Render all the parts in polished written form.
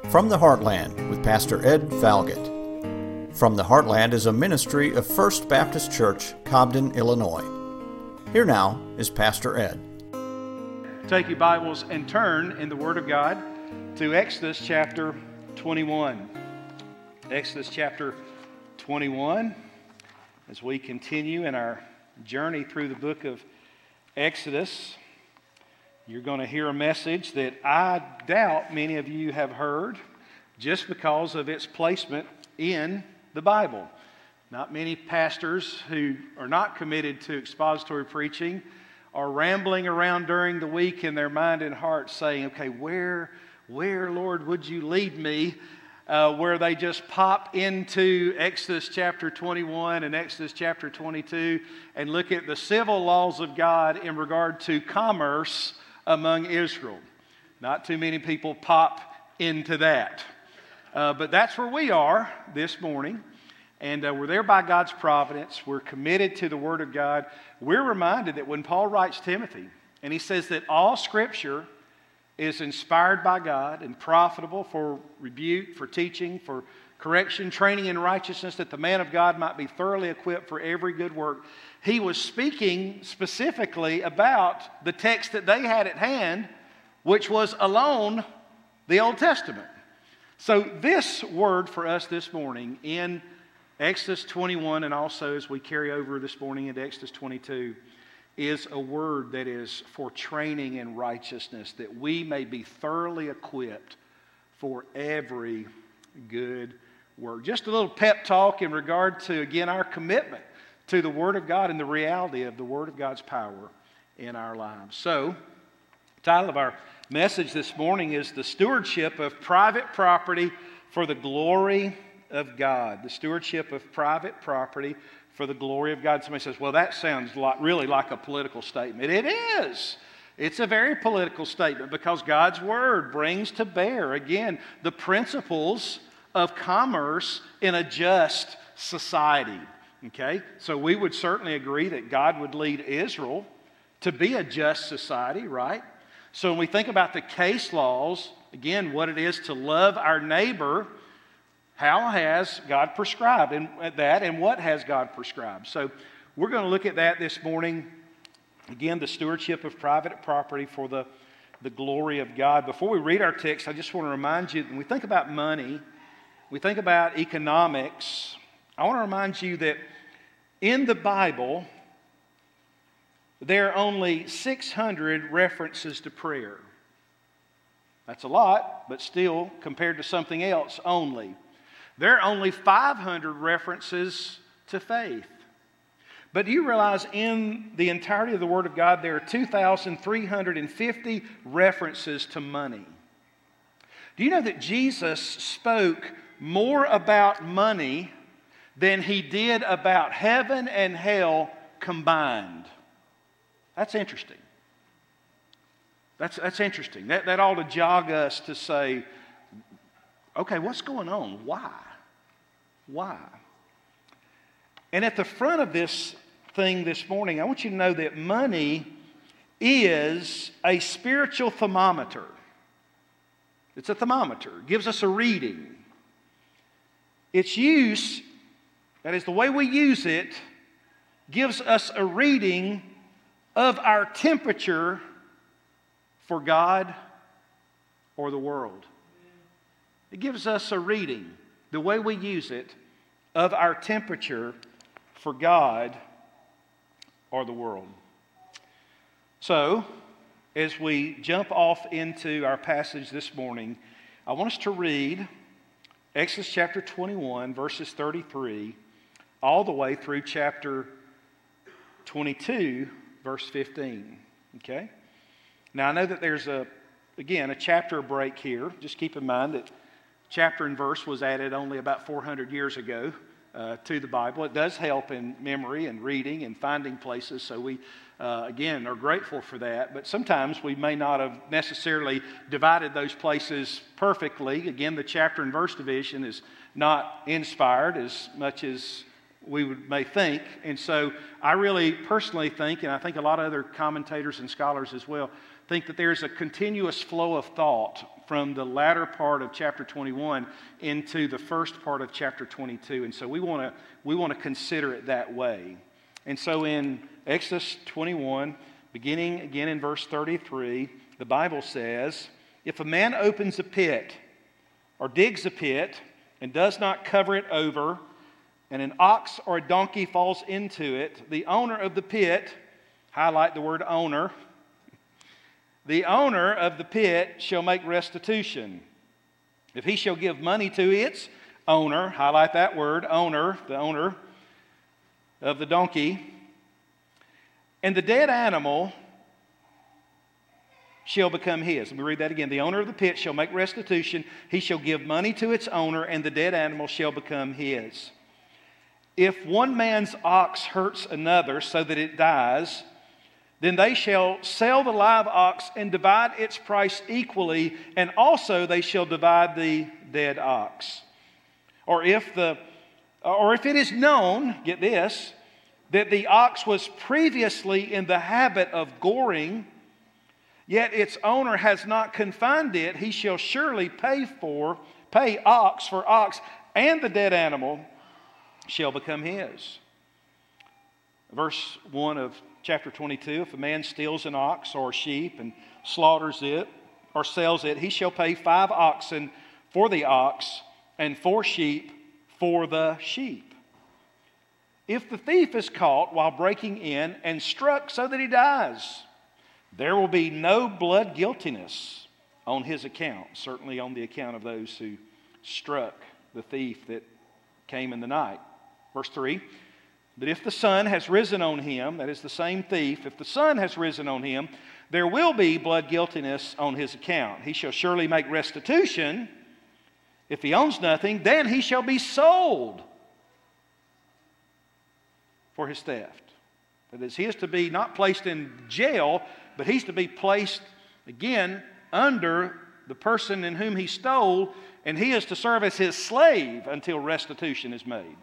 From the Heartland with Pastor Ed Falgett. From the Heartland is a ministry of First Baptist Church, Cobden, Illinois. Here now is Pastor Ed. Take your Bibles and turn in the Word of God to Exodus chapter 21. Exodus chapter 21, as we continue in our journey through the book of Exodus, you're going to hear a message that I doubt many of you have heard just because of its placement in the Bible. Not many pastors who are not committed to expository preaching are rambling around during the week in their mind and heart saying, okay, where, Lord, would you lead me? Where they just pop into Exodus chapter 21 and Exodus chapter 22 and look at the civil laws of God in regard to commerce among Israel. Not too many people pop into that. But that's where we are this morning. And we're there by God's providence. We're committed to the Word of God. We're reminded that when Paul writes Timothy, and he says that all Scripture is inspired by God and profitable for rebuke, for teaching, for correction, training in righteousness, that the man of God might be thoroughly equipped for every good work. He was speaking specifically about the text that they had at hand, which was alone the Old Testament. So this word for us this morning in Exodus 21, and also as we carry over this morning into Exodus 22, is a word that is for training in righteousness, that we may be thoroughly equipped for every good work. Just a little pep talk in regard to, again, our commitment to the Word of God and the reality of the Word of God's power in our lives. So, the title of our message this morning is The Stewardship of Private Property for the Glory of God. The stewardship of private property for the glory of God. Somebody says, well, that sounds really like a political statement. It is. It's a very political statement because God's Word brings to bear, again, the principles of commerce in a just society. Okay? So we would certainly agree that God would lead Israel to be a just society, right? So when we think about the case laws, again, what it is to love our neighbor, how has God prescribed that, and what has God prescribed? So we're going to look at that this morning. Again, the stewardship of private property for the glory of God. Before we read our text, I just want to remind you, when we think about money, we think about economics, I want to remind you that in the Bible, there are only 600 references to prayer. That's a lot, but still, compared to something else, only. There are only 500 references to faith. But do you realize in the entirety of the Word of God, there are 2,350 references to money? Do you know that Jesus spoke more about money than he did about heaven and hell combined? That's interesting. That's interesting. That ought to jog us to say, okay, what's going on? Why? And at the front of this thing this morning, I want you to know that money is a spiritual thermometer. It's a thermometer. It gives us a reading. Its use, that is the way we use it, gives us a reading of our temperature for God or the world. It gives us a reading, the way we use it, of our temperature for God or the world. So, as we jump off into our passage this morning, I want us to read Exodus chapter 21, verses 33, all the way through chapter 22, verse 15. Okay? Now, I know that there's a chapter break here. Just keep in mind that chapter and verse was added only about 400 years ago to the Bible. It does help in memory and reading and finding places, so we, again, are grateful for that. But sometimes we may not have necessarily divided those places perfectly. Again, the chapter and verse division is not inspired as much as we may think. And so I really personally think, and I think a lot of other commentators and scholars as well, think that there's a continuous flow of thought from the latter part of chapter 21 into the first part of chapter 22. And so we want to consider it that way. And so in Exodus 21, beginning again in verse 33, the Bible says, "If a man opens a pit or digs a pit and does not cover it over, and an ox or a donkey falls into it, the owner of the pit," highlight the word owner, "the owner of the pit shall make restitution. If he shall give money to its owner," highlight that word, owner, the owner of the donkey, "and the dead animal shall become his." Let me read that again. "The owner of the pit shall make restitution. He shall give money to its owner, and the dead animal shall become his. If one man's ox hurts another so that it dies, then they shall sell the live ox and divide its price equally, and also they shall divide the dead ox. Or if it is known," get this, "that the ox was previously in the habit of goring, yet its owner has not confined it, he shall surely pay ox for ox, and the dead animal shall become his." Verse 1 of chapter 22, "If a man steals an ox or sheep and slaughters it or sells it, he shall pay 5 oxen for the ox and 4 sheep for the sheep. If the thief is caught while breaking in and struck so that he dies, there will be no blood guiltiness on his account," certainly on the account of those who struck the thief that came in the night. Verse 3, "But if the sun has risen on him," that is the same thief, "if the sun has risen on him, there will be blood guiltiness on his account. He shall surely make restitution. If he owns nothing, then he shall be sold for his theft." That is, he is to be not placed in jail, but he's to be placed, again, under the person in whom he stole, and he is to serve as his slave until restitution is made.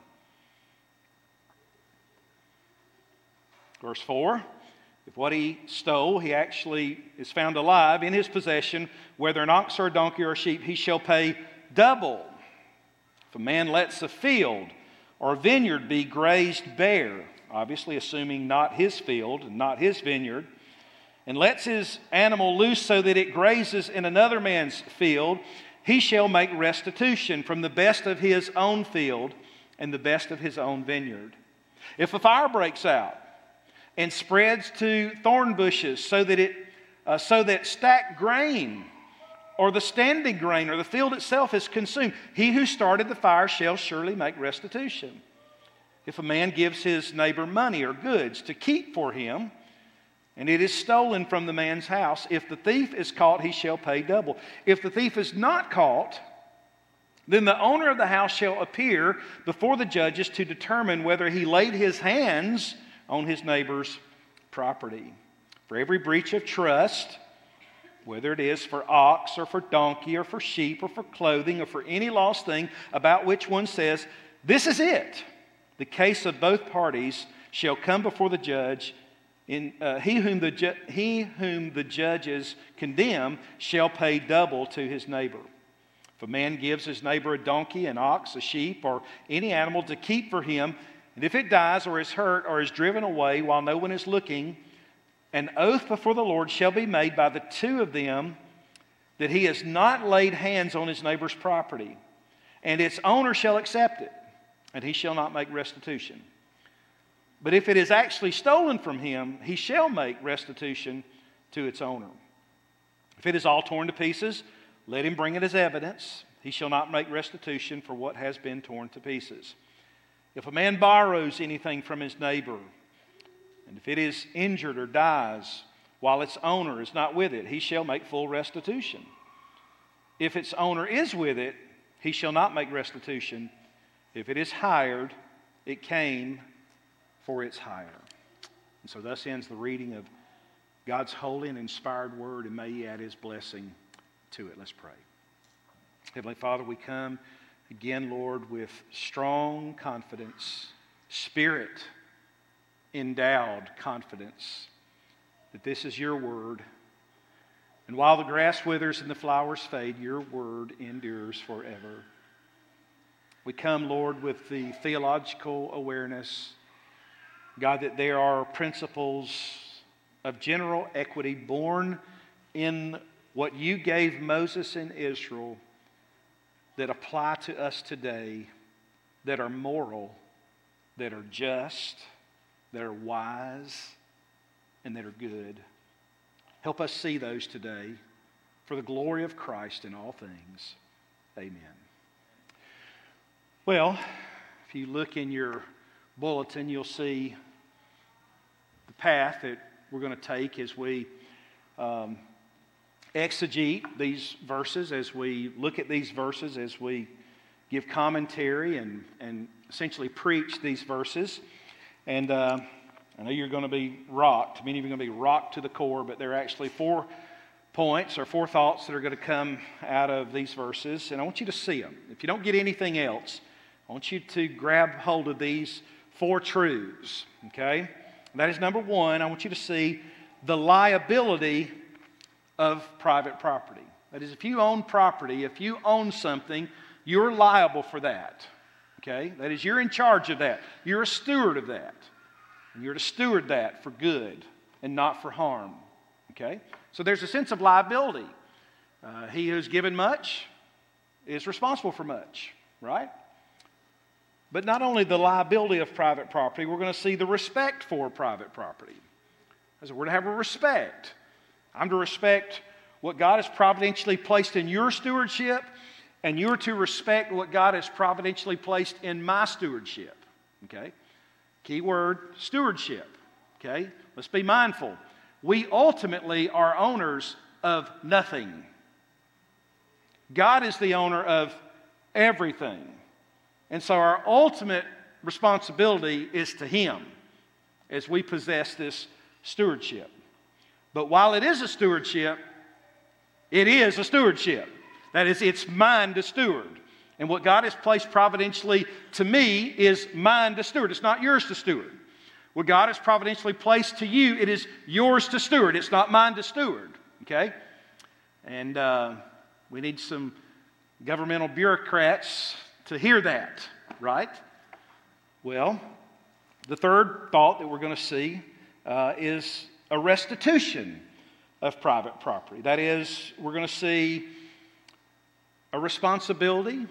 Verse 4, "If what he stole, he actually is found alive in his possession, whether an ox or a donkey or a sheep, he shall pay double. If a man lets a field or a vineyard be grazed bare," obviously assuming not his field and not his vineyard, "and lets his animal loose so that it grazes in another man's field, he shall make restitution from the best of his own field and the best of his own vineyard. If a fire breaks out and spreads to thorn bushes so that stacked grain or the standing grain or the field itself is consumed, he who started the fire shall surely make restitution. If a man gives his neighbor money or goods to keep for him, and it is stolen from the man's house, if the thief is caught, he shall pay double. If the thief is not caught, then the owner of the house shall appear before the judges to determine whether he laid his hands on his neighbor's property. For every breach of trust, whether it is for ox or for donkey or for sheep or for clothing or for any lost thing about which one says, 'This is it,' the case of both parties shall come before the judge. He whom the judges condemn shall pay double to his neighbor. If a man gives his neighbor a donkey, an ox, a sheep, or any animal to keep for him, and if it dies or is hurt or is driven away while no one is looking, an oath before the Lord shall be made by the 2 of them that he has not laid hands on his neighbor's property, and its owner shall accept it, and he shall not make restitution. But if it is actually stolen from him, he shall make restitution to its owner. If it is all torn to pieces, let him bring it as evidence. He shall not make restitution for what has been torn to pieces. If a man borrows anything from his neighbor, and if it is injured or dies while its owner is not with it, he shall make full restitution. If its owner is with it, he shall not make restitution. If it is hired, it came for its hire." And so thus ends the reading of God's holy and inspired word, and may He add His blessing to it. Let's pray. Heavenly Father, we come again, Lord, with strong confidence, Spirit-endowed confidence that this is Your word, And while the grass withers and the flowers fade, your word endures forever. We come, Lord, with the theological awareness, God, that there are principles of general equity born in what you gave Moses and Israel that apply to us today, that are moral, that are just, that are wise, and that are good. Help us see those today for the glory of Christ in all things. Amen. Well, if you look in your bulletin, you'll see the path that we're going to take as we exegete these verses, as we look at these verses, as we give commentary and essentially preach these verses. And I know you're going to be rocked. Many of you are going to be rocked to the core, but there are actually 4 points or 4 thoughts that are going to come out of these verses. And I want you to see them. If you don't get anything else, I want you to grab hold of these 4 truths, okay? That is number 1. I want you to see the liability of private property. That is, if you own property, if you own something, you're liable for that, okay? That is, you're in charge of that. You're a steward of that. And you're to steward that for good and not for harm, okay? So there's a sense of liability. He who's given much is responsible for much, right? But not only the liability of private property, we're going to see the respect for private property. So we're to have a respect. I'm to respect what God has providentially placed in your stewardship, and you're to respect what God has providentially placed in my stewardship. Okay? Key word, stewardship. Okay? Let's be mindful. We ultimately are owners of nothing. God is the owner of everything. And so our ultimate responsibility is to Him as we possess this stewardship. But while it is a stewardship, it is a stewardship. That is, it's mine to steward. And what God has placed providentially to me is mine to steward. It's not yours to steward. What God has providentially placed to you, it is yours to steward. It's not mine to steward. Okay? And we need some governmental bureaucrats to hear that, right? Well, the third thought that we're going to see is a restitution of private property. That is, we're going to see a responsibility,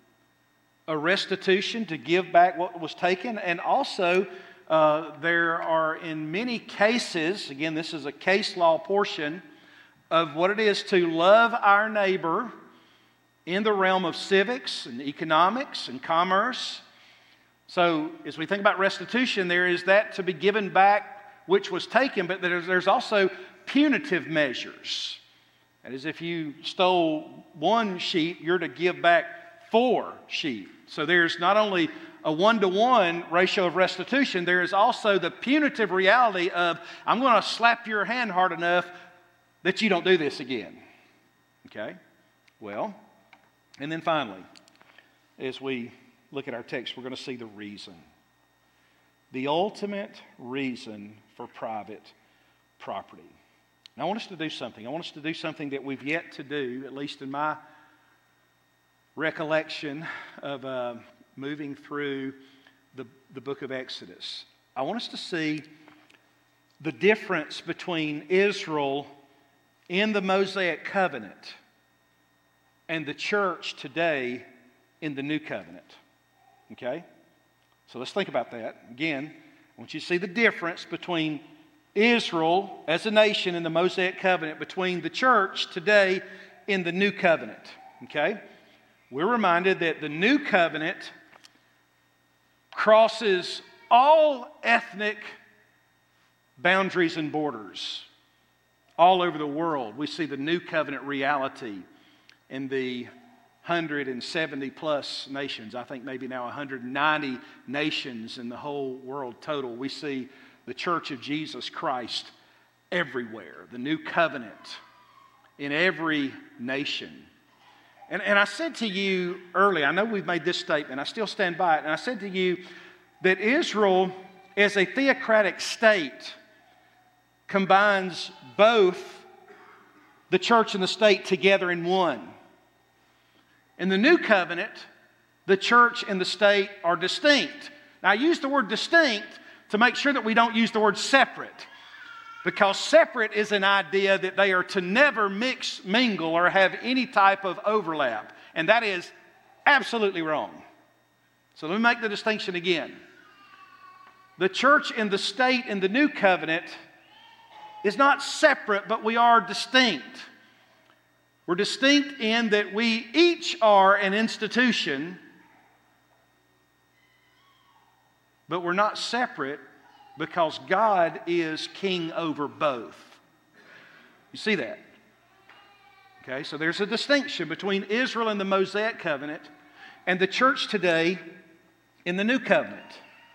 a restitution to give back what was taken, and also there are in many cases, again, this is a case law portion of what it is to love our neighbor in the realm of civics and economics and commerce. So as we think about restitution, there is that to be given back which was taken, but there's also punitive measures. That is, if you stole 1 sheep, you're to give back 4 sheep. So there's not only a 1-to-1 ratio of restitution, there is also the punitive reality of, I'm going to slap your hand hard enough that you don't do this again. Okay? Well, and then finally, as we look at our text, we're going to see the reason. The ultimate reason for private property. Now, I want us to do something. I want us to do something that we've yet to do, at least in my recollection of moving through the book of Exodus. I want us to see the difference between Israel in the Mosaic covenant and the church today in the new covenant. Okay? So let's think about that. Again, I want you to see the difference between Israel as a nation in the Mosaic covenant, between the church today in the new covenant. Okay? We're reminded that the new covenant crosses all ethnic boundaries and borders. All over the world, we see the new covenant reality in the 170 plus nations. I think maybe now 190 nations in the whole world total. We see the Church of Jesus Christ everywhere. The new covenant in every nation. And I said to you earlier, I know we've made this statement, I still stand by it, and I said to you that Israel as a theocratic state combines both the church and the state together in one. In the new covenant, the church and the state are distinct. Now, I use the word distinct to make sure that we don't use the word separate, because separate is an idea that they are to never mix, mingle, or have any type of overlap, and that is absolutely wrong. So let me make the distinction again. The church and the state in the new covenant is not separate, but we are distinct. We're distinct in that we each are an institution, but we're not separate because God is king over both. You see that? Okay, so there's a distinction between Israel in the Mosaic covenant and the church today in the new covenant.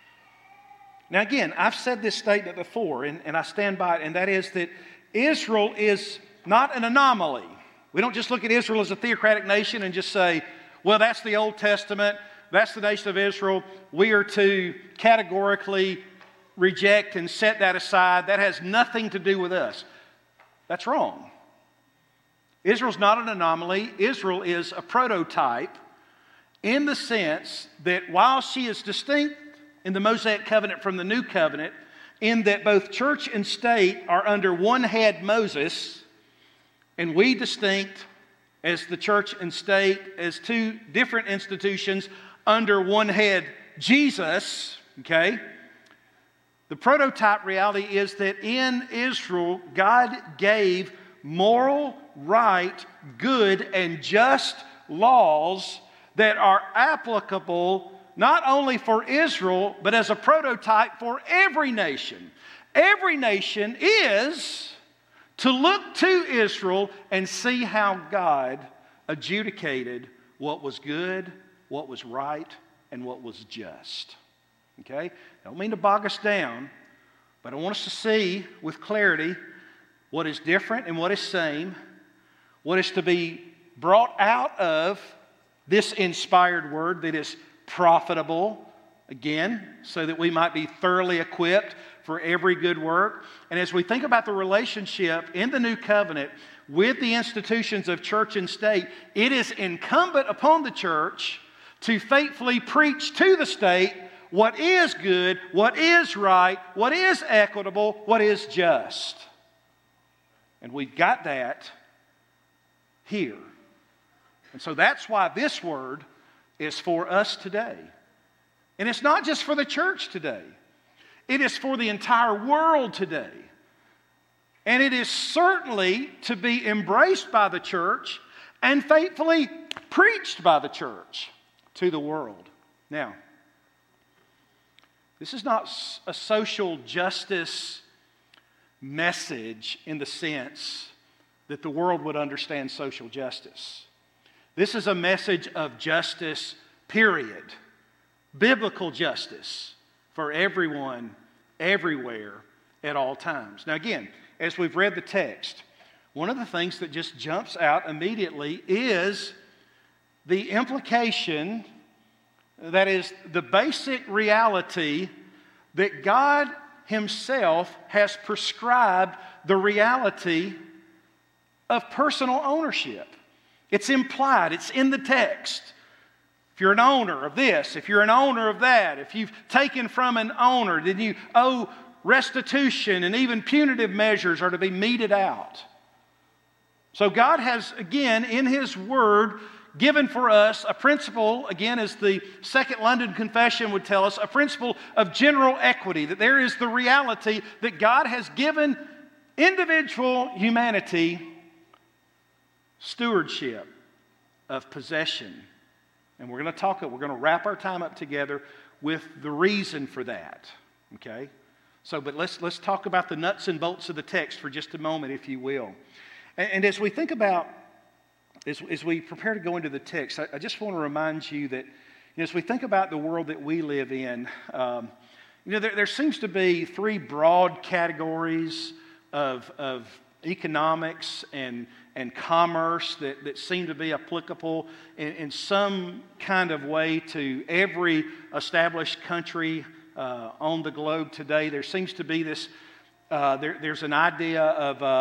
Now again, I've said this statement before, and I stand by it, and that is that Israel is not an anomaly. We don't just look at Israel as a theocratic nation and just say, well, that's the Old Testament, that's the nation of Israel. We are to categorically reject and set that aside. That has nothing to do with us. That's wrong. Israel's not an anomaly. Israel is a prototype in the sense that while she is distinct in the Mosaic covenant from the new covenant, in that both church and state are under one head, Moses, and we distinct as the church and state as two different institutions under one head, Jesus, okay? The prototype reality is that in Israel, God gave moral, right, good, and just laws that are applicable not only for Israel, but as a prototype for every nation. Every nation is to look to Israel and see how God adjudicated what was good, what was right, and what was just. Okay? I don't mean to bog us down, but I want us to see with clarity what is different and what is same, what is to be brought out of this inspired word that is profitable, again, so that we might be thoroughly equipped for every good work. And as we think about the relationship in the new covenant with the institutions of church and state, it is incumbent upon the church to faithfully preach to the state what is good, what is right, what is equitable, what is just. And we've got that here. And so that's why this word is for us today. And it's not just for the church today. It is for the entire world today. And it is certainly to be embraced by the church and faithfully preached by the church to the world. Now, this is not a social justice message in the sense that the world would understand social justice. This is a message of justice, period. Biblical justice for everyone, everywhere, at all times. Now again, as we've read the text, one of the things that just jumps out immediately is the implication, that is the basic reality that God Himself has prescribed the reality of personal ownership. It's implied, it's in the text. If you're an owner of this, if you're an owner of that, if you've taken from an owner, then you owe restitution, and even punitive measures are to be meted out. So God has, again, in His Word, given for us a principle, again, as the Second London Confession would tell us, a principle of general equity, that there is the reality that God has given individual humanity stewardship of possession. And we're going to wrap our time up together with the reason for that. Okay? So, but let's talk about the nuts and bolts of the text for just a moment, if you will. And as we think about, as we prepare to go into the text, I just want to remind you that, as we think about the world that we live in, there seems to be three broad categories of economics and commerce that seem to be applicable in some kind of way to every established country on the globe today. There seems to be this, there's an idea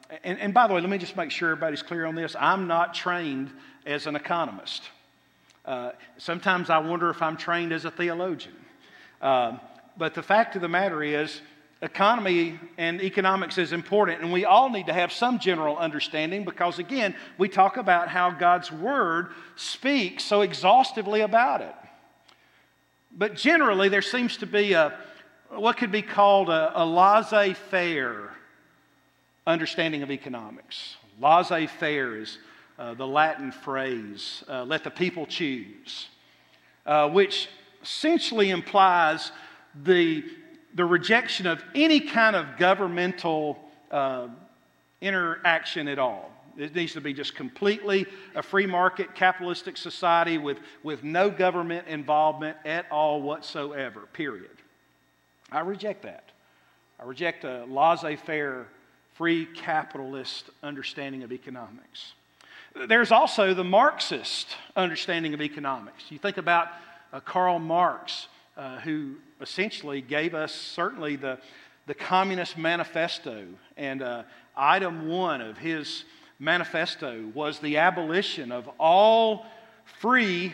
And by the way, let me just make sure everybody's clear on this. I'm not trained as an economist. Sometimes I wonder if I'm trained as a theologian. But the fact of the matter is, economy and economics is important, and we all need to have some general understanding because, again, we talk about how God's Word speaks so exhaustively about it. But generally, there seems to be what could be called a laissez-faire understanding of economics. Laissez-faire is the Latin phrase, let the people choose, which essentially implies the rejection of any kind of governmental interaction at all. It needs to be just completely a free market, capitalistic society with no government involvement at all whatsoever, period. I reject that. I reject a laissez-faire, free capitalist understanding of economics. There's also the Marxist understanding of economics. You think about Karl Marx, who essentially gave us certainly the Communist Manifesto. And item 1 of his manifesto was the abolition of all free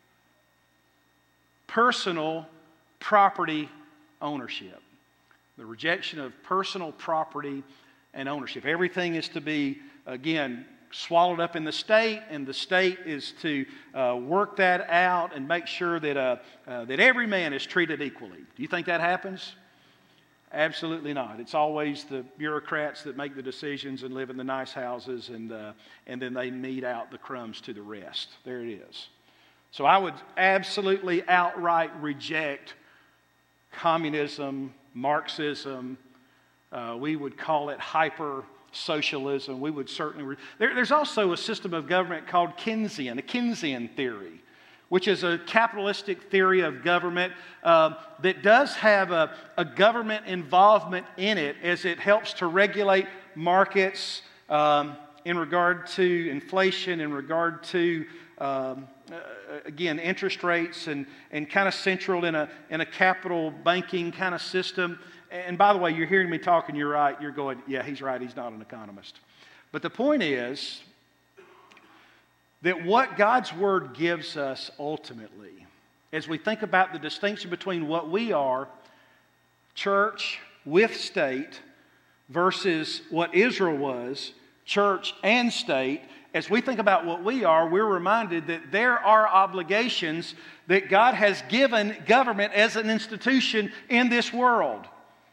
personal property ownership. The rejection of personal property and ownership. Everything is to be, again, swallowed up in the state, and the state is to work that out and make sure that every man is treated equally. Do you think that happens? Absolutely not. It's always the bureaucrats that make the decisions and live in the nice houses, and then they mete out the crumbs to the rest. There it is. So I would absolutely outright reject communism, Marxism. We would call it hyper-socialism. We would certainly... There's also a system of government called Keynesian, a Keynesian theory, which is a capitalistic theory of government that does have a government involvement in it as it helps to regulate markets in regard to inflation, in regard to, again, interest rates, and kind of central in a capital banking kind of system. And by the way, you're hearing me talk and you're right. You're going, yeah, he's right. He's not an economist. But the point is that what God's Word gives us ultimately, as we think about the distinction between what we are, church with state, versus what Israel was, church and state, as we think about what we are, we're reminded that there are obligations that God has given government as an institution in this world.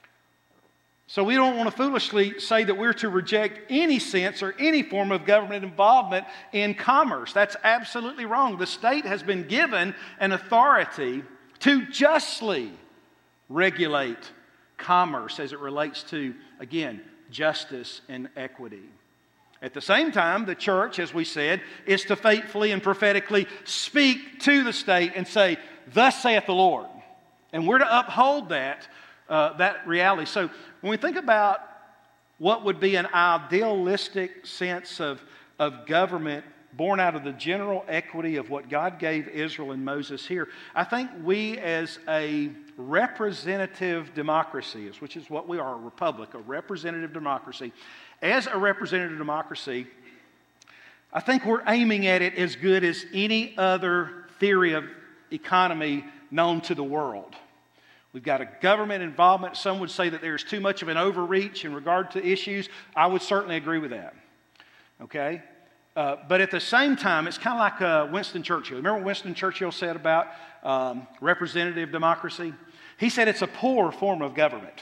So we don't want to foolishly say that we're to reject any sense or any form of government involvement in commerce. That's absolutely wrong. The state has been given an authority to justly regulate commerce as it relates to, again, justice and equity. At the same time, the church, as we said, is to faithfully and prophetically speak to the state and say, "Thus saith the Lord." And we're to uphold that reality. So when we think about what would be an idealistic sense of government born out of the general equity of what God gave Israel and Moses here, I think we as a representative democracy, which is what we are, a republic, a representative democracy, as a representative democracy, I think we're aiming at it as good as any other theory of economy known to the world. We've got a government involvement. Some would say that there's too much of an overreach in regard to issues. I would certainly agree with that. Okay? But at the same time, it's kind of like Winston Churchill. Remember what Winston Churchill said about representative democracy? He said it's a poor form of government,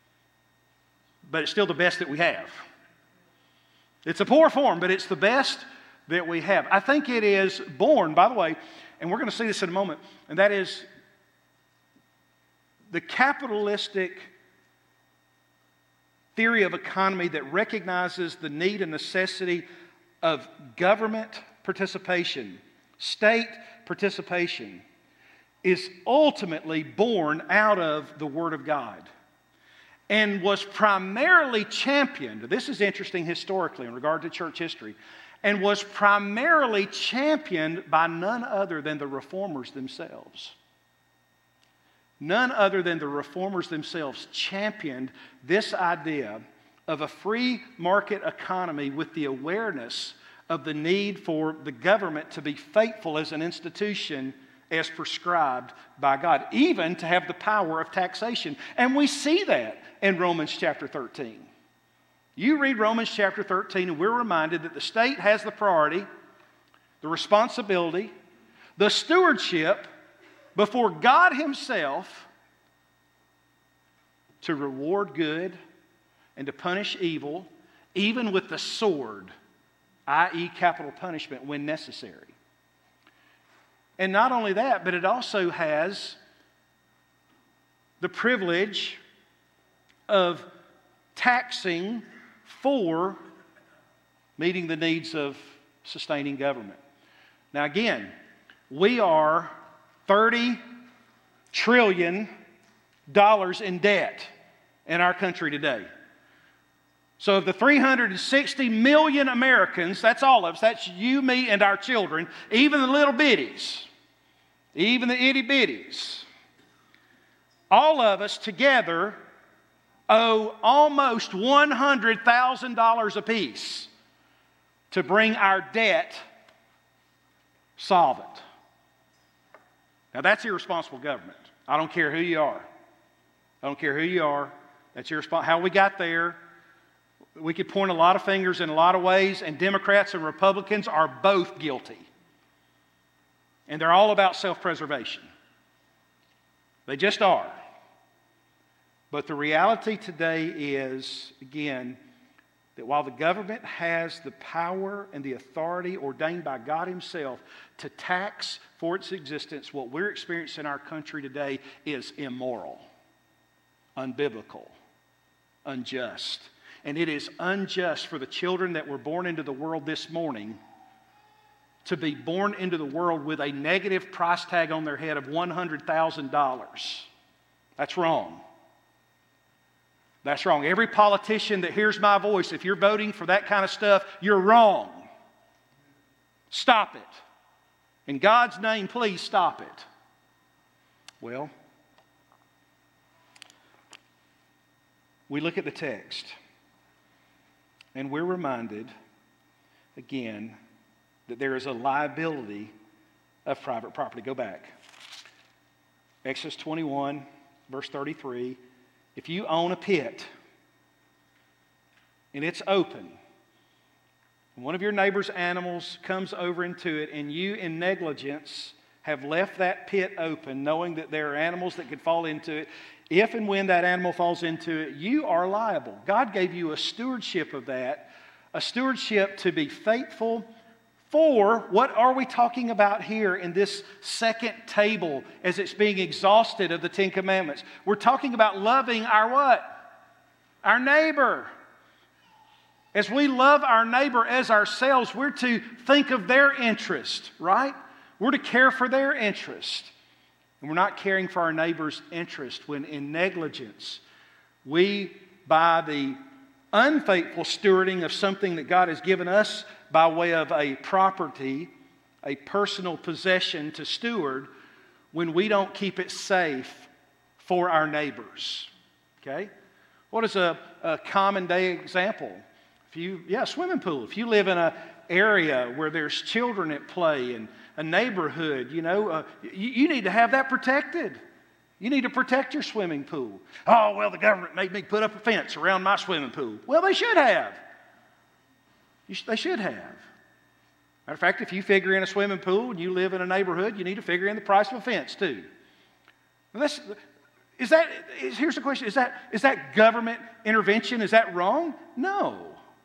but it's still the best that we have. It's a poor form, but it's the best that we have. I think it is born, by the way, and we're going to see this in a moment, and that is the capitalistic theory of economy that recognizes the need and necessity of government participation, state participation, is ultimately born out of the Word of God and was primarily championed. This is interesting historically in regard to church history, and was primarily championed by none other than the reformers themselves. None other than the reformers themselves championed this idea of a free market economy with the awareness of the need for the government to be faithful as an institution as prescribed by God, even to have the power of taxation. And we see that in Romans chapter 13. You read Romans chapter 13 and we're reminded that the state has the priority, the responsibility, the stewardship before God Himself to reward good and to punish evil, even with the sword, i.e. capital punishment when necessary. And not only that, but it also has the privilege of taxing for meeting the needs of sustaining government. Now again, we are $30 trillion in debt in our country today. So of the 360 million Americans, that's all of us, that's you, me, and our children, even the little bitties, even the itty bitties, all of us together owe almost $100,000 apiece to bring our debt solvent. Now that's irresponsible government. I don't care who you are. I don't care who you are. That's irresponsible. How we got there, we could point a lot of fingers in a lot of ways, and Democrats and Republicans are both guilty. And they're all about self-preservation. They just are. But the reality today is, again, that while the government has the power and the authority ordained by God Himself to tax for its existence, what we're experiencing in our country today is immoral, unbiblical, unjust. And it is unjust for the children that were born into the world this morning to be born into the world with a negative price tag on their head of $100,000. That's wrong. That's wrong. Every politician that hears my voice, if you're voting for that kind of stuff, you're wrong. Stop it. In God's name, please stop it. Well, we look at the text, and we're reminded, again, that there is a liability of private property. Go back. Exodus 21, verse 33. If you own a pit and it's open, and one of your neighbor's animals comes over into it, and you in negligence have left that pit open, knowing that there are animals that could fall into it, if and when that animal falls into it, you are liable. God gave you a stewardship of that, a stewardship to be faithful for, what are we talking about here in this second table as it's being exhausted of the Ten Commandments? We're talking about loving our what? Our neighbor. As we love our neighbor as ourselves, we're to think of their interest, right? We're to care for their interest. And we're not caring for our neighbor's interest when in negligence we, by the unfaithful stewarding of something that God has given us by way of a property, a personal possession to steward, when we don't keep it safe for our neighbors. Okay? What is a common day example? Swimming pool. If you live in an area where there's children at play and a neighborhood, you need to have that protected. You need to protect your swimming pool. Oh, well, the government made me put up a fence around my swimming pool. Well, they should have. They should have. Matter of fact, if you figure in a swimming pool and you live in a neighborhood, you need to figure in the price of a fence too. Here's the question, is that government intervention? Is that wrong? No.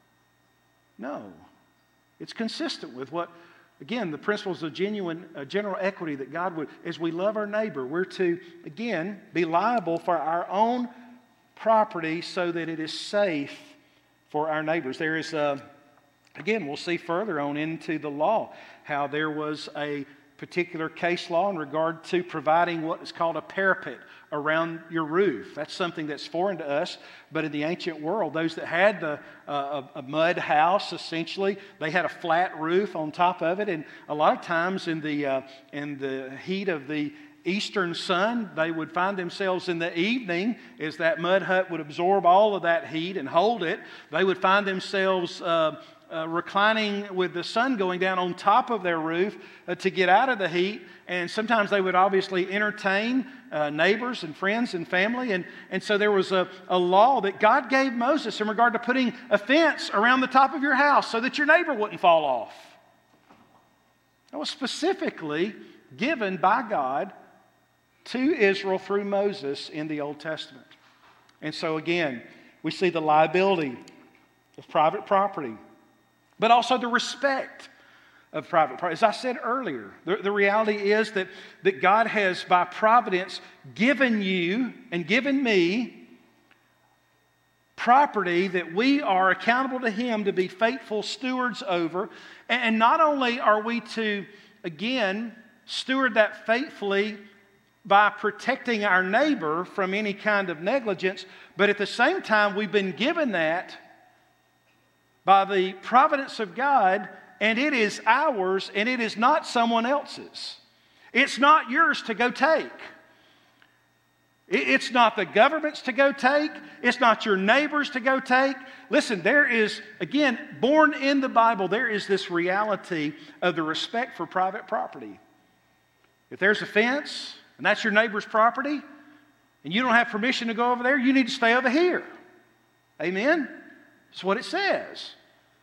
It's consistent with what, again, the principles of general equity that God would, as we love our neighbor, we're to, again, be liable for our own property so that it is safe for our neighbors. There is, again, we'll see further on into the law how there was a particular case law in regard to providing what is called a parapet around your roof. That's something that's foreign to us, but in the ancient world, those that had a mud house, essentially, they had a flat roof on top of it, and a lot of times in the heat of the eastern sun. They would find themselves in the evening, as that mud hut would absorb all of that heat and hold it. They would find themselves reclining with the sun going down on top of their roof to get out of the heat. And sometimes they would obviously entertain neighbors and friends and family. And so there was a law that God gave Moses in regard to putting a fence around the top of your house so that your neighbor wouldn't fall off. That was specifically given by God to Israel through Moses in the Old Testament. And so again, we see the liability of private property, but also the respect of private property. As I said earlier, the reality is that God has, by providence, given you and given me property that we are accountable to Him to be faithful stewards over. And not only are we to, again, steward that faithfully by protecting our neighbor from any kind of negligence, but at the same time, we've been given that by the providence of God, and it is ours, and it is not someone else's. It's not yours to go take. It's not the government's to go take. It's not your neighbor's to go take. Listen, there is, again, born in the Bible, there is this reality of the respect for private property. If there's a fence, and that's your neighbor's property, and you don't have permission to go over there, you need to stay over here. Amen? That's what it says.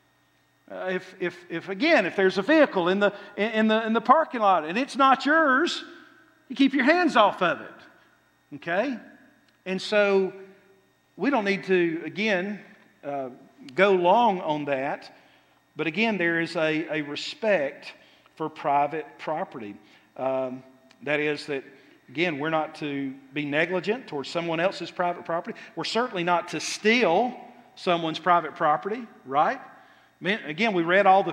If there's a vehicle in the parking lot and it's not yours, you keep your hands off of it. Okay? And so we don't need to, again, go long on that. But again, there is a respect for private property. That is that, again, we're not to be negligent towards someone else's private property. We're certainly not to steal someone's private property, right? I mean, again, we read all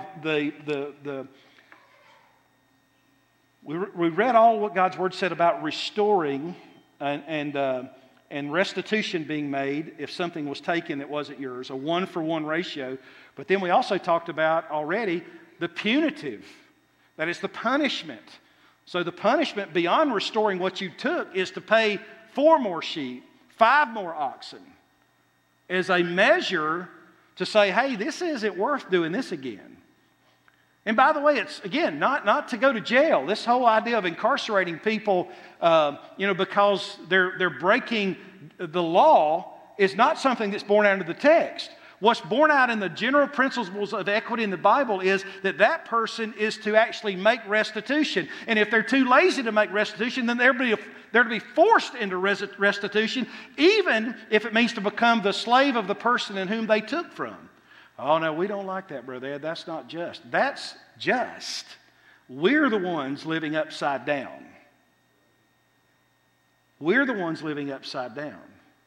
we read all what God's Word said about restoring and restitution being made if something was taken that wasn't yours, a 1-for-1 ratio. But then we also talked about already the punitive, that is the punishment. So the punishment beyond restoring what you took is to pay 4 more sheep, 5 more oxen, as a measure to say, hey, this isn't worth doing this again. And by the way, it's, again, not to go to jail. This whole idea of incarcerating people, because they're breaking the law is not something that's born out of the text. What's born out in the general principles of equity in the Bible is that person is to actually make restitution. And if they're too lazy to make restitution, then they're to be forced into restitution, even if it means to become the slave of the person in whom they took from. Oh, no, we don't like that, Brother Ed. That's not just. That's just. We're the ones living upside down. We're the ones living upside down.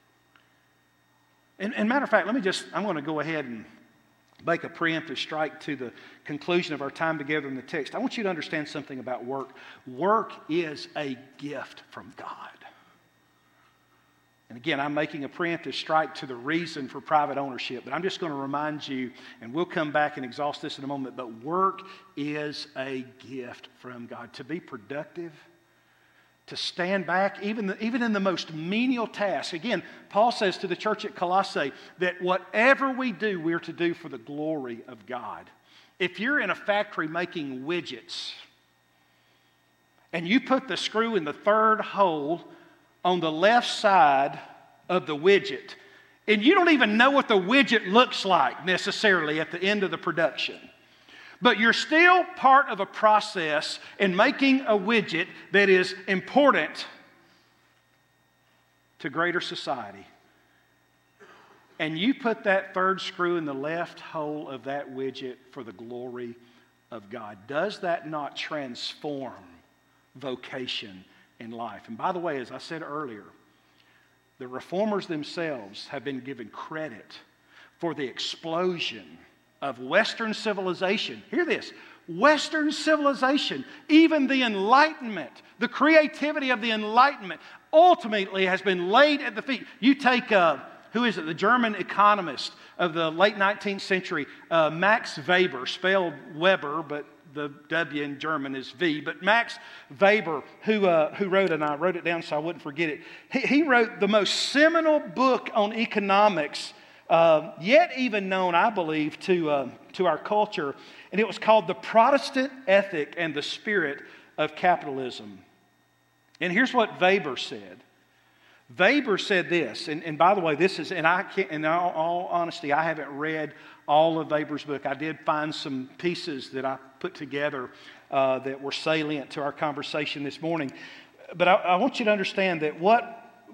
And matter of fact, I'm going to go ahead and make a preemptive strike to the conclusion of our time together in the text. I want you to understand something about work. Work is a gift from God. And again, I'm making a preemptive strike to the reason for private ownership, but I'm just going to remind you, and we'll come back and exhaust this in a moment, but work is a gift from God. To be productive, to stand back, even in the most menial task. Again, Paul says to the church at Colossae that whatever we do, we're to do for the glory of God. If you're in a factory making widgets, and you put the screw in the 3rd hole on the left side of the widget, and you don't even know what the widget looks like necessarily at the end of the production, but you're still part of a process in making a widget that is important to greater society. And you put that 3rd screw in the left hole of that widget for the glory of God. Does that not transform vocation in life? And by the way, as I said earlier, the reformers themselves have been given credit for the explosion of Western civilization. Hear this. Western civilization, even the Enlightenment, the creativity of the Enlightenment, ultimately has been laid at the feet. You take, the German economist of the late 19th century, Max Weber, spelled Weber, but the W in German is V. But Max Weber, who wrote, and I wrote it down so I wouldn't forget it, he wrote the most seminal book on economics yet even known, I believe, to our culture. And it was called The Protestant Ethic and the Spirit of Capitalism. And here's what Weber said. Weber said this, and by the way, this is, and I can't, in all honesty, I haven't read all of Weber's book. I did find some pieces that I put together that were salient to our conversation this morning. But I want you to understand that what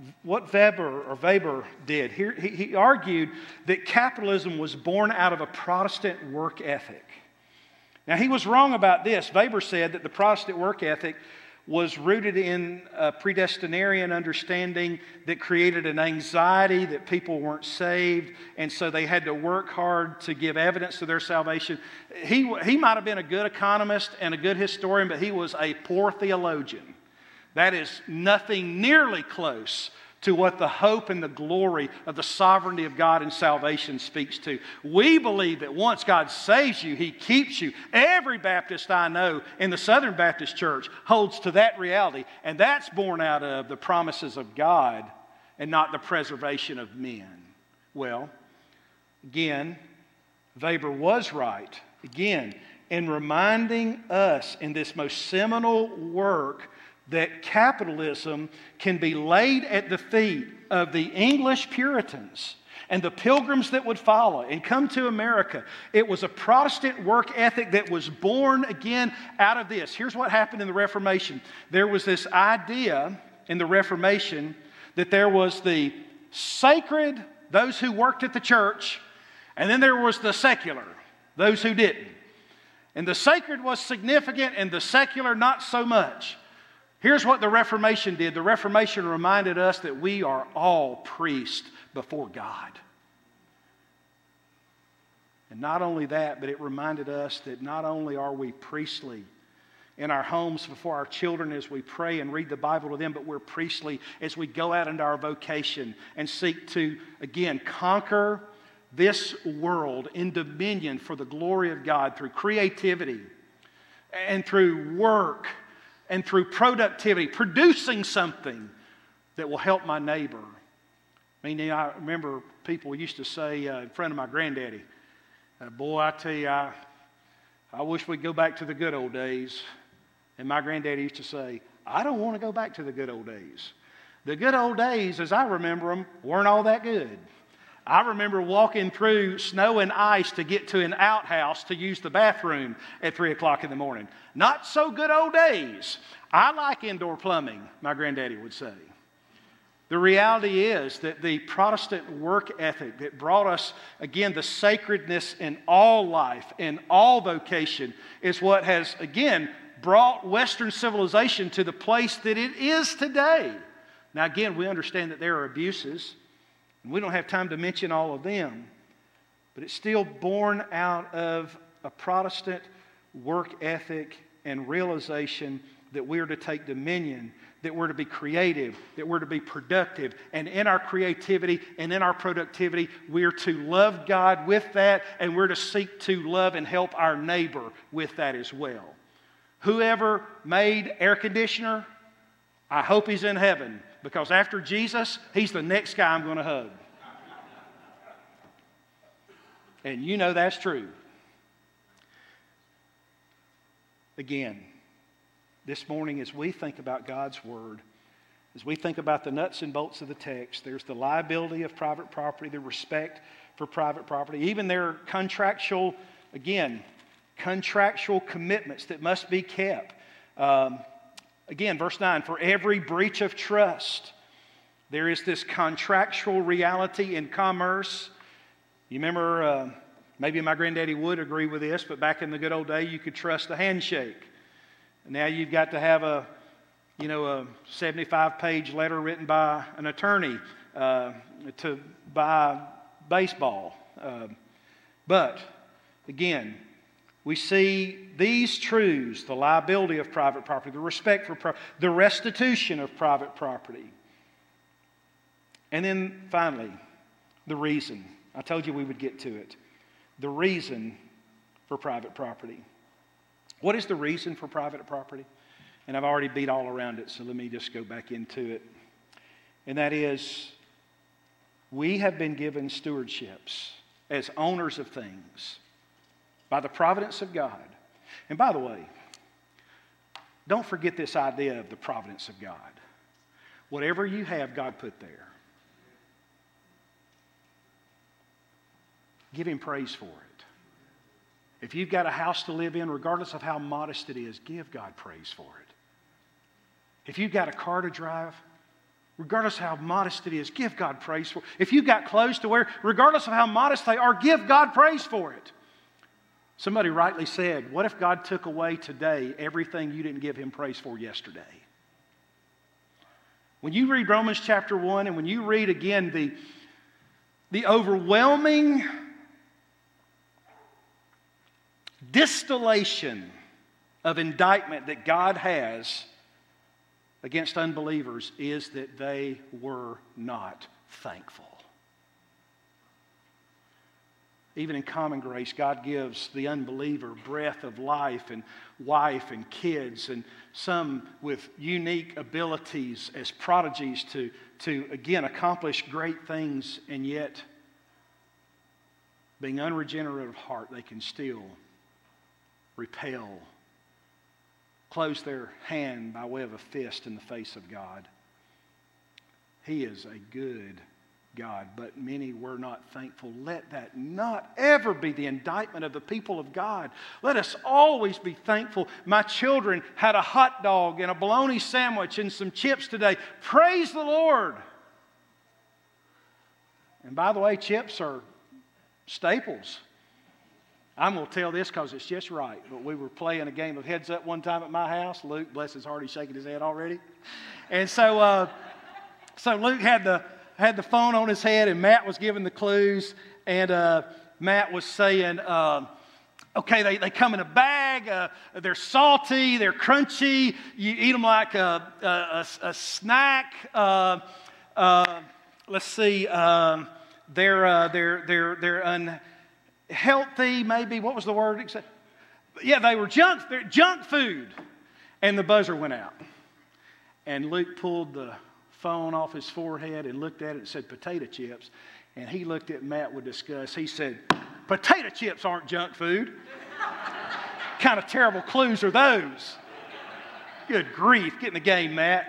Weber did, here, he argued that capitalism was born out of a Protestant work ethic. Now, he was wrong about this. Weber said that the Protestant work ethic was rooted in a predestinarian understanding that created an anxiety that people weren't saved, and so they had to work hard to give evidence to their salvation. He might have been a good economist and a good historian, but he was a poor theologian. That is nothing nearly close to what the hope and the glory of the sovereignty of God and salvation speaks to. We believe that once God saves you, He keeps you. Every Baptist I know in the Southern Baptist Church holds to that reality, and that's born out of the promises of God and not the preservation of men. Well, again, Weber was right, again, in reminding us in this most seminal work that capitalism can be laid at the feet of the English Puritans and the pilgrims that would follow and come to America. It was a Protestant work ethic that was born again out of this. Here's what happened in the Reformation. There was this idea in the Reformation that there was the sacred, those who worked at the church, and then there was the secular, those who didn't. And the sacred was significant and the secular not so much. Here's what the Reformation did. The Reformation reminded us that we are all priests before God. And not only that, but it reminded us that not only are we priestly in our homes before our children as we pray and read the Bible to them, but we're priestly as we go out into our vocation and seek to, again, conquer this world in dominion for the glory of God through creativity and through work and through productivity, producing something that will help my neighbor. I remember people used to say in front of my granddaddy, boy, I tell you, I wish we'd go back to the good old days. And my granddaddy used to say, I don't want to go back to the good old days. The good old days, as I remember them, weren't all that good. I remember walking through snow and ice to get to an outhouse to use the bathroom at 3 o'clock in the morning. Not so good old days. I like indoor plumbing, my granddaddy would say. The reality is that the Protestant work ethic that brought us, again, the sacredness in all life, in all vocation, is what has, again, brought Western civilization to the place that it is today. Now, again, we understand that there are abuses. We don't have time to mention all of them, but it's still born out of a Protestant work ethic and realization that we're to take dominion, that we're to be creative, that we're to be productive, and in our creativity and in our productivity, we're to love God with that, and we're to seek to love and help our neighbor with that as well. Whoever made air conditioner, I hope he's in heaven. Because after Jesus, he's the next guy I'm going to hug. And you know that's true. Again, this morning as we think about God's Word, as we think about the nuts and bolts of the text, there's the liability of private property, the respect for private property, even their contractual commitments that must be kept. Again, verse 9, for every breach of trust, there is this contractual reality in commerce. You remember, maybe my granddaddy would agree with this, but back in the good old day, you could trust a handshake. Now you've got to have a 75-page letter written by an attorney to buy baseball. But, again, we see these truths, the liability of private property, the respect for the restitution of private property. And then finally, the reason. I told you we would get to it. The reason for private property. What is the reason for private property? And I've already beat all around it, so let me just go back into it. And that is, we have been given stewardships as owners of things by the providence of God. And by the way, don't forget this idea of the providence of God. Whatever you have, God put there. Give Him praise for it. If you've got a house to live in, regardless of how modest it is, give God praise for it. If you've got a car to drive, regardless of how modest it is, give God praise for it. If you've got clothes to wear, regardless of how modest they are, give God praise for it. Somebody rightly said, what if God took away today everything you didn't give Him praise for yesterday? When you read Romans chapter 1 and when you read again the overwhelming distillation of indictment that God has against unbelievers is that they were not thankful. Even in common grace, God gives the unbeliever breath of life and wife and kids, and some with unique abilities as prodigies to again accomplish great things, and yet being unregenerate of heart, they can still repel, close their hand by way of a fist in the face of God. He is a good God, but many were not thankful. Let that not ever be the indictment of the people of God. Let us always be thankful. My children had a hot dog and a bologna sandwich and some chips today. Praise the Lord. And by the way, chips are staples. I'm going to tell this because it's just right, but we were playing a game of heads up one time at my house. Luke, bless his heart, he's shaking his head already. And so Luke had the phone on his head, and Matt was giving the clues, and Matt was saying, okay, they come in a bag, they're salty, they're crunchy, you eat them like a snack. Let's see, they're unhealthy, maybe. What was the word? Yeah, they were junk food. And the buzzer went out. And Luke pulled the phone off his forehead and looked at it and said, potato chips. And he looked at Matt with disgust. He said, potato chips aren't junk food. What kind of terrible clues are those? Good grief. Get in the game, Matt.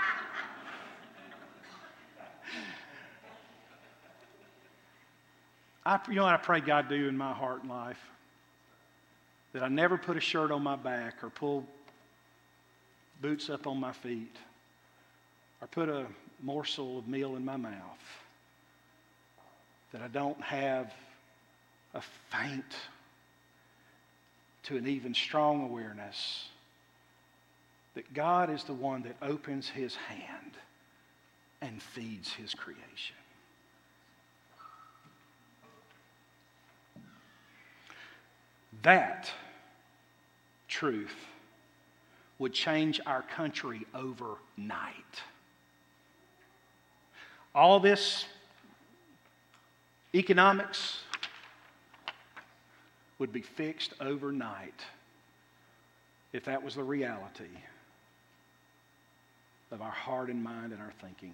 You know what I pray God do in my heart and life? That I never put a shirt on my back or pull boots up on my feet or put a morsel of meal in my mouth. That I don't have a faint to an even strong awareness that God is the one that opens His hand and feeds His creation. That truth would change our country overnight. All this economics would be fixed overnight if that was the reality of our heart and mind and our thinking.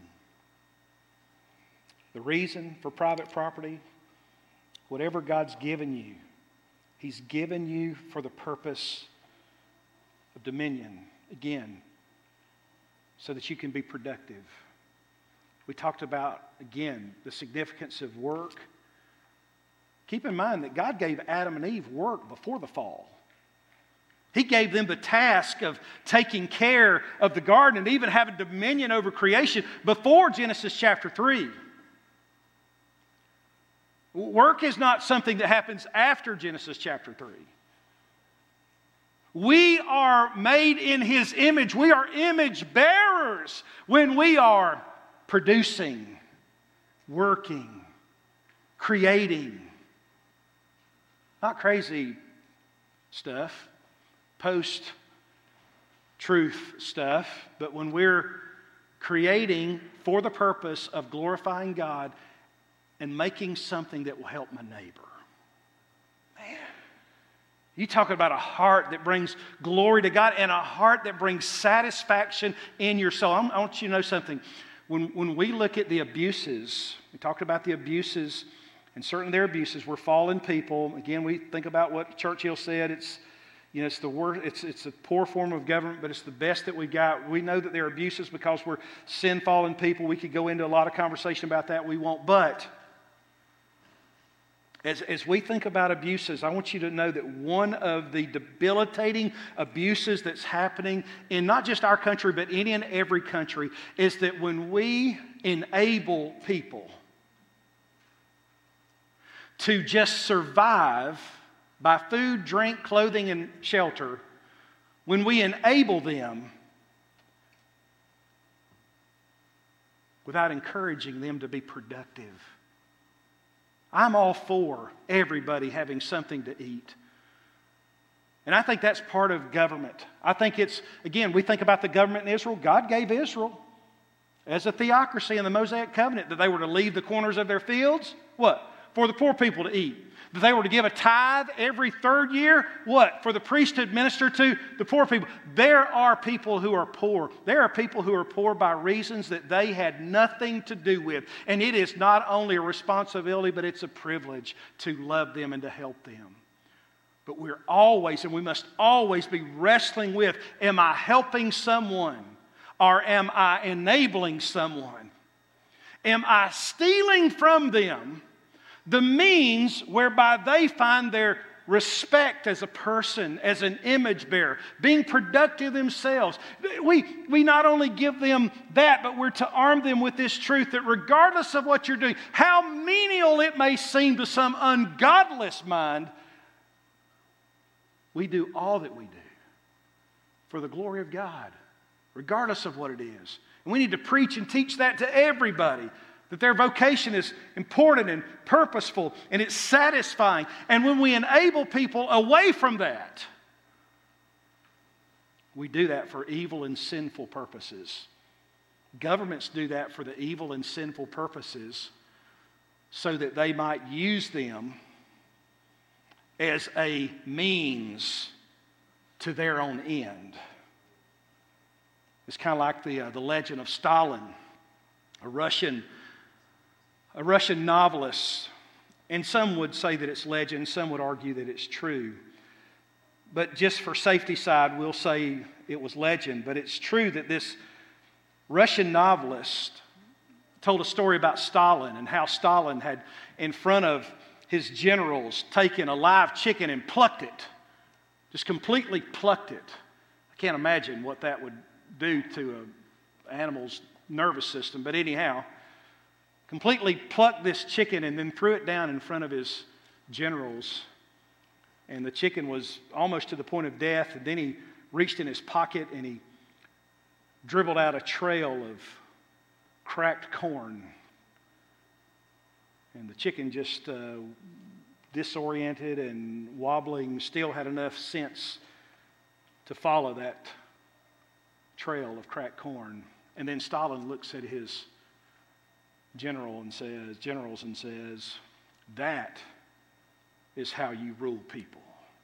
The reason for private property, whatever God's given you, He's given you for the purpose of dominion, again, so that you can be productive. We talked about, again, the significance of work. Keep in mind that God gave Adam and Eve work before the fall. He gave them the task of taking care of the garden and even having dominion over creation before Genesis chapter 3. Work is not something that happens after Genesis chapter 3. We are made in His image. We are image bearers when we are producing, working, creating. Not crazy stuff, post-truth stuff, but when we're creating for the purpose of glorifying God and making something that will help my neighbor. Man, You talk about a heart that brings glory to God and a heart that brings satisfaction in your soul. I want you to know something. When we look at the abuses, we talked about the abuses, and certainly there are abuses. We're fallen people. Again, we think about what Churchill said. It's the worst. It's a poor form of government, but it's the best that we've got. We know that there are abuses because we're sin fallen people. We could go into a lot of conversation about that. We won't. But as we think about abuses, I want you to know that one of the debilitating abuses that's happening in not just our country, but any and every country, is that when we enable people to just survive by food, drink, clothing, and shelter, when we enable them without encouraging them to be productive. I'm all for everybody having something to eat. And I think that's part of government. I think it's, again, we think about the government in Israel. God gave Israel as a theocracy in the Mosaic covenant that they were to leave the corners of their fields, what? For the poor people to eat. That they were to give a tithe every third year, what? For the priest to administer to the poor people. There are people who are poor. There are people who are poor by reasons that they had nothing to do with. And it is not only a responsibility, but it's a privilege to love them and to help them. But we're always, and we must always be wrestling with, am I helping someone or am I enabling someone? Am I stealing from them the means whereby they find their respect as a person, as an image bearer, being productive themselves? We not only give them that, but we're to arm them with this truth that regardless of what you're doing, how menial it may seem to some ungodless mind, we do all that we do for the glory of God, regardless of what it is. And we need to preach and teach that to everybody, that their vocation is important and purposeful and it's satisfying. And when we enable people away from that, we do that for evil and sinful purposes. Governments do that for the evil and sinful purposes so that they might use them as a means to their own end. It's kind of like the legend of Stalin, a Russian novelist, and some would say that it's legend, some would argue that it's true. But just for safety's side, we'll say it was legend. But it's true that this Russian novelist told a story about Stalin and how Stalin had, in front of his generals, taken a live chicken and plucked it, just completely plucked it. I can't imagine what that would do to an animal's nervous system, but anyhow, completely plucked this chicken and then threw it down in front of his generals. And the chicken was almost to the point of death. And then he reached in his pocket and he dribbled out a trail of cracked corn. And the chicken, just disoriented and wobbling, still had enough sense to follow that trail of cracked corn. And then Stalin looks at his generals and says, that is how you rule people.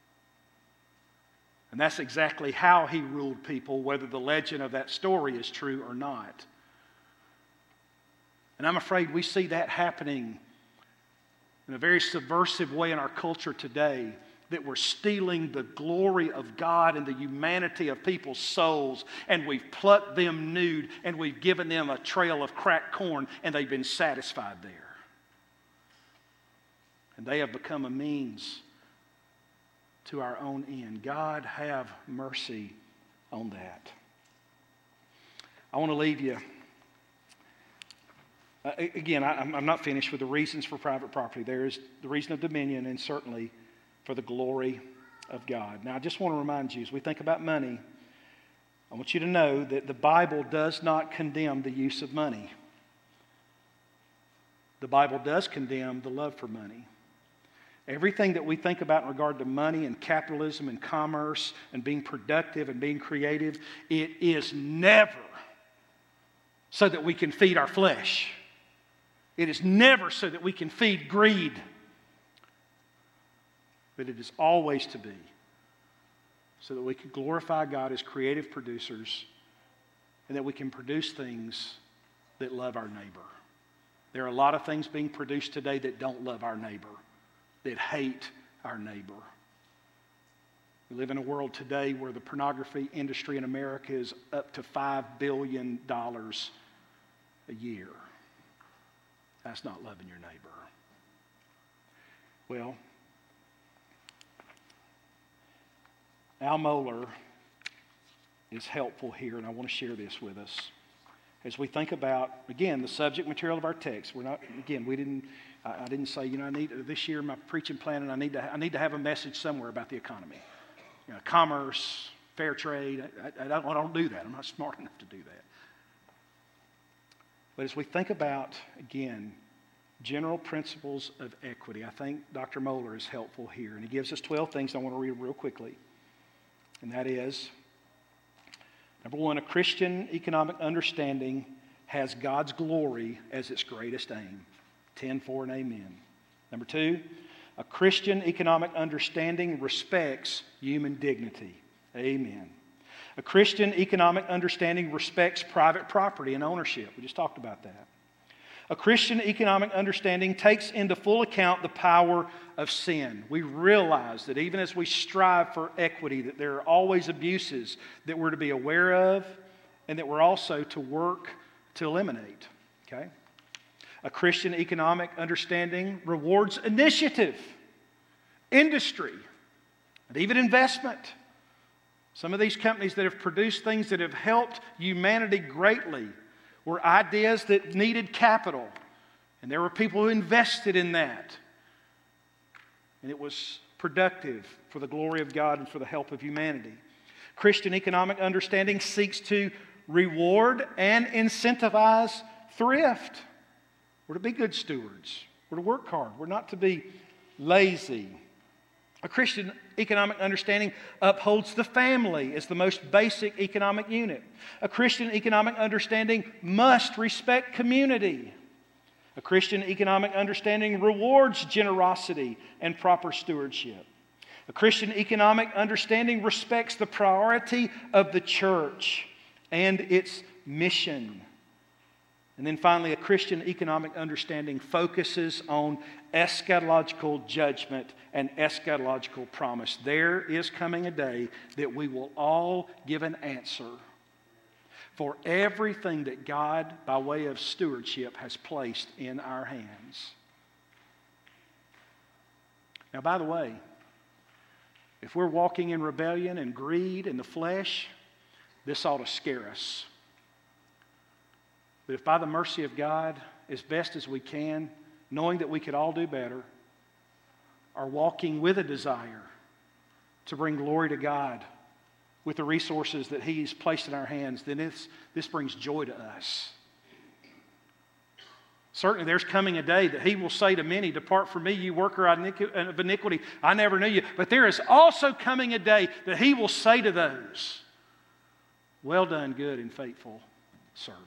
And that's exactly how he ruled people, whether the legend of that story is true or not. And I'm afraid we see that happening in a very subversive way in our culture today, that we're stealing the glory of God and the humanity of people's souls, and we've plucked them nude, and we've given them a trail of cracked corn, and they've been satisfied there. And they have become a means to our own end. God, have mercy on that. I want to leave you. Again, I'm not finished with the reasons for private property. There is the reason of dominion, and certainly for the glory of God. Now, I just want to remind you, as we think about money, I want you to know that the Bible does not condemn the use of money. The Bible does condemn the love for money. Everything that we think about in regard to money and capitalism and commerce and being productive and being creative, it is never so that we can feed our flesh. It is never so that we can feed greed. But it is always to be so that we can glorify God as creative producers and that we can produce things that love our neighbor. There are a lot of things being produced today that don't love our neighbor, that hate our neighbor. We live in a world today where the pornography industry in America is up to $5 billion a year. That's not loving your neighbor. Well, Al Mohler is helpful here, and I want to share this with us. As we think about, again, the subject material of our text, I didn't say, I need this year my preaching plan, and I need to have a message somewhere about the economy. Commerce, fair trade. I don't do that. I'm not smart enough to do that. But as we think about, again, general principles of equity, I think Dr. Mohler is helpful here. And he gives us 12 things I want to read real quickly. And that is, number one, a Christian economic understanding has God's glory as its greatest aim. 10-4 and amen. Number two, a Christian economic understanding respects human dignity. Amen. A Christian economic understanding respects private property and ownership. We just talked about that. A Christian economic understanding takes into full account the power of sin. We realize that even as we strive for equity, that there are always abuses that we're to be aware of and that we're also to work to eliminate. Okay? A Christian economic understanding rewards initiative, industry, and even investment. Some of these companies that have produced things that have helped humanity greatly were ideas that needed capital. And there were people who invested in that. And it was productive for the glory of God and for the help of humanity. Christian economic understanding seeks to reward and incentivize thrift. We're to be good stewards. We're to work hard. We're not to be lazy. A Christian economic understanding upholds the family as the most basic economic unit. A Christian economic understanding must respect community. A Christian economic understanding rewards generosity and proper stewardship. A Christian economic understanding respects the priority of the church and its mission. And then finally, a Christian economic understanding focuses on eschatological judgment and eschatological promise. There is coming a day that we will all give an answer for everything that God, by way of stewardship, has placed in our hands. Now, by the way, if we're walking in rebellion and greed in the flesh, this ought to scare us. But if by the mercy of God, as best as we can, knowing that we could all do better, are walking with a desire to bring glory to God with the resources that He's placed in our hands, then this brings joy to us. Certainly there's coming a day that He will say to many, "Depart from me, you worker of iniquity, I never knew you." But there is also coming a day that He will say to those, "Well done, good and faithful servant."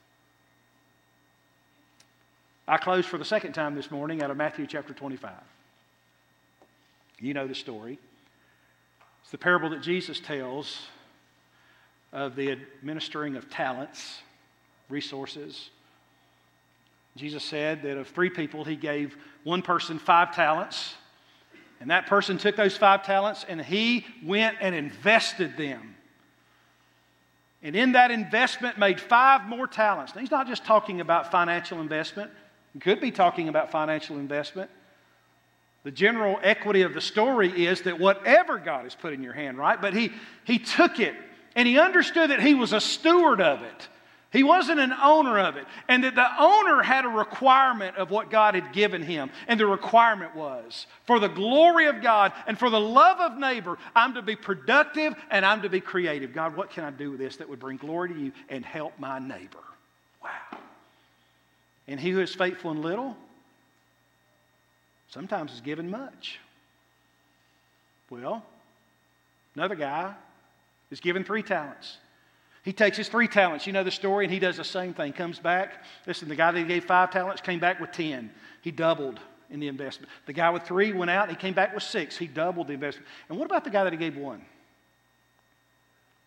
I close for the second time this morning out of Matthew chapter 25. You know the story. It's the parable that Jesus tells of the administering of talents, resources. Jesus said that of 3 people, He gave one person 5 talents. And that person took those 5 talents and he went and invested them. And in that investment made 5 more talents. Now, He's not just talking about financial investment. He could be talking about financial investment. The general equity of the story is that whatever God has put in your hand, right? But he took it and he understood that he was a steward of it. He wasn't an owner of it. And that the owner had a requirement of what God had given him. And the requirement was, for the glory of God and for the love of neighbor, I'm to be productive and I'm to be creative. God, what can I do with this that would bring glory to you and help my neighbor? Wow. And he who is faithful in little, sometimes is given much. Well, another guy is given 3 talents. He takes his 3 talents. You know the story, and he does the same thing. Comes back. Listen, the guy that he gave 5 talents came back with 10. He doubled in the investment. The guy with 3 went out. He came back with 6. He doubled the investment. And what about the guy that he gave 1?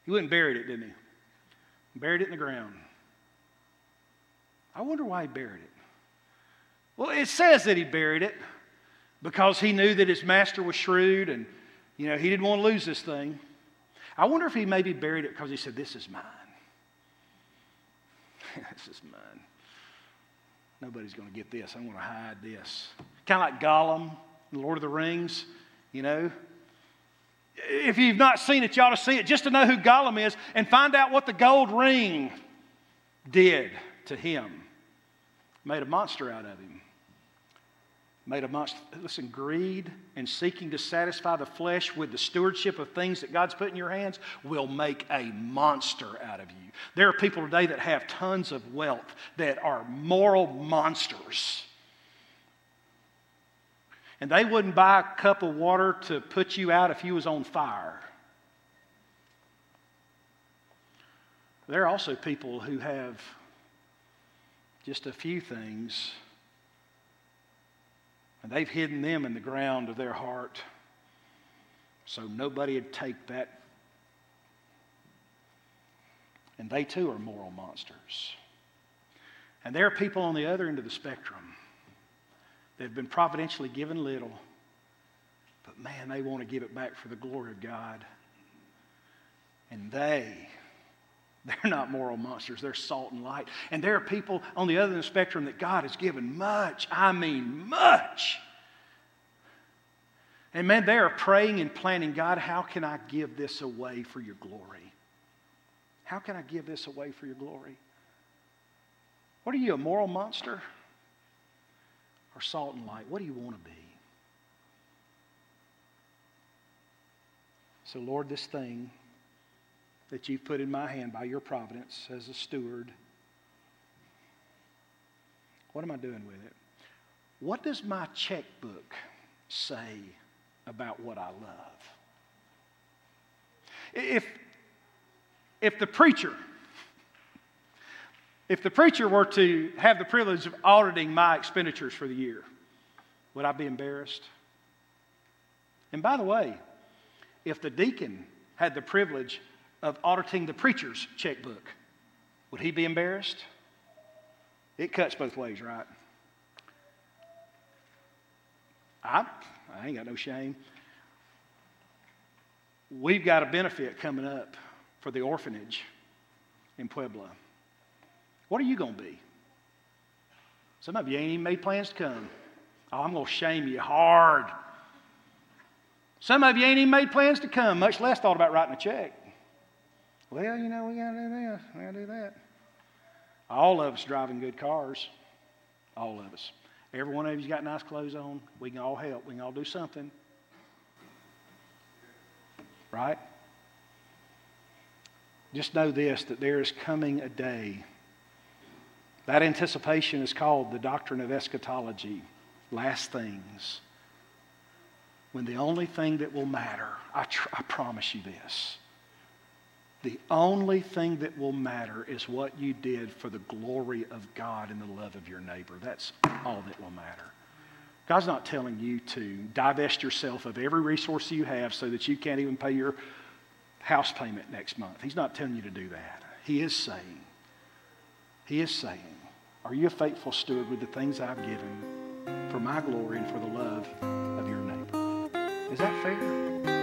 He went and buried it, didn't he? Buried it in the ground. I wonder why he buried it. Well, it says that he buried it because he knew that his master was shrewd and, he didn't want to lose this thing. I wonder if he maybe buried it because he said, this is mine. This is mine. Nobody's going to get this. I'm going to hide this. Kind of like Gollum, the Lord of the Rings, If you've not seen it, you ought to see it just to know who Gollum is and find out what the gold ring did to him. Made a monster out of him. Made a monster. Listen, greed and seeking to satisfy the flesh with the stewardship of things that God's put in your hands will make a monster out of you. There are people today that have tons of wealth that are moral monsters. And they wouldn't buy a cup of water to put you out if you was on fire. There are also people who have just a few things, and they've hidden them in the ground of their heart so nobody would take that. And they too are moral monsters. And there are people on the other end of the spectrum that have been providentially given little, but man, they want to give it back for the glory of God. And they're not moral monsters. They're salt and light. And there are people on the other end of the spectrum that God has given much. I mean much. And man, they are praying and planning, God, how can I give this away for your glory? How can I give this away for your glory? What are you, a moral monster? Or salt and light? What do you want to be? So Lord, this thing that you've put in my hand by your providence as a steward, what am I doing with it? What does my checkbook say about what I love? If the preacher were to have the privilege of auditing my expenditures for the year, would I be embarrassed? And by the way, if the deacon had the privilege of auditing the preacher's checkbook, would he be embarrassed? It cuts both ways, right? I ain't got no shame. We've got a benefit coming up for the orphanage in Puebla. What are you going to be? Some of you ain't even made plans to come. Oh, I'm going to shame you hard. Some of you ain't even made plans to come, much less thought about writing a check. Well, we got to do this, we got to do that. All of us driving good cars. All of us. Every one of you's got nice clothes on. We can all help. We can all do something. Right? Just know this, that there is coming a day. That anticipation is called the doctrine of eschatology, last things. When the only thing that will matter, I promise you this, the only thing that will matter is what you did for the glory of God and the love of your neighbor. That's all that will matter. God's not telling you to divest yourself of every resource you have so that you can't even pay your house payment next month. He's not telling you to do that. He is saying, are you a faithful steward with the things I've given for my glory and for the love of your neighbor? Is that fair?